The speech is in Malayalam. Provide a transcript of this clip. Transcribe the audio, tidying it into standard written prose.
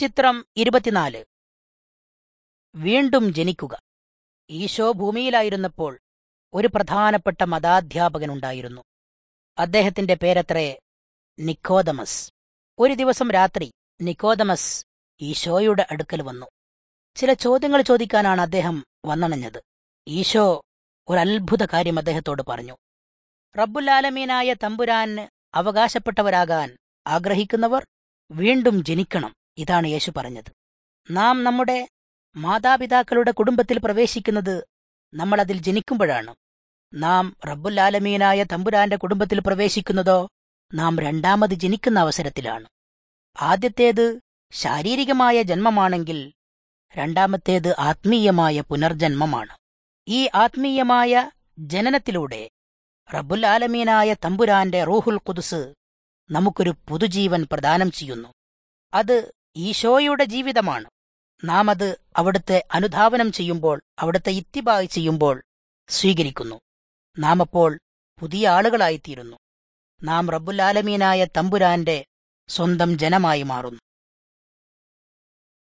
ചിത്രം 24. വീണ്ടും ജനിക്കുക. ഈശോ ഭൂമിയിലായിരുന്നപ്പോൾ ഒരു പ്രധാനപ്പെട്ട മതാധ്യാപകനുണ്ടായിരുന്നു. അദ്ദേഹത്തിന്റെ പേരത്രേ നിക്കോദമസ്. ഒരു ദിവസം രാത്രി നിക്കോദമസ് ഈശോയുടെ അടുക്കൽ വന്നു. ചില ചോദ്യങ്ങൾ ചോദിക്കാനാണ് അദ്ദേഹം വന്നണഞ്ഞത്. ഈശോ ഒരു അത്ഭുത കാര്യം അദ്ദേഹത്തോട് പറഞ്ഞു. റബ്ബുൽ ആലമീനായ തമ്പുരാന് അവകാശപ്പെട്ടവരാകാൻ ആഗ്രഹിക്കുന്നവർ വീണ്ടും ജനിക്കണം. ഇതാണ് യേശു പറഞ്ഞത്. നാം നമ്മുടെ മാതാപിതാക്കളുടെ കുടുംബത്തിൽ പ്രവേശിക്കുന്നത് നമ്മൾ അതിൽ ജനിക്കുമ്പോഴാണ്. നാം റബ്ബുൽ ആലമീനായ തമ്പുരാന്റെ കുടുംബത്തിൽ പ്രവേശിക്കുന്നതോ നാം രണ്ടാമത് ജനിക്കുന്ന അവസരത്തിലാണ്. ആദ്യത്തേത് ശാരീരികമായ ജന്മമാണെങ്കിൽ രണ്ടാമത്തേത് ആത്മീയമായ പുനർജന്മമാണ്. ഈ ആത്മീയമായ ജനനത്തിലൂടെ റബ്ബുൽ ആലമീനായ തമ്പുരാന്റെ റൂഹുൽ ഖുദ്സ് നമുക്കൊരു പുതുജീവൻ പ്രദാനം ചെയ്യുന്നു. അത് ഈശോയുടെ ജീവിതമാണ്. നാം അത് അവിടുത്തെ അനുധാവനം ചെയ്യുമ്പോൾ, അവിടുത്തെ ഇത്തിബാഅ് ചെയ്യുമ്പോൾ സ്വീകരിക്കുന്നു. നാം അപ്പോൾ പുതിയ ആളുകളായിത്തീരുന്നു. നാം റബ്ബുൽ ആലമീനായ തമ്പുരാന്റെ സ്വന്തം ജനമായി മാറുന്നു.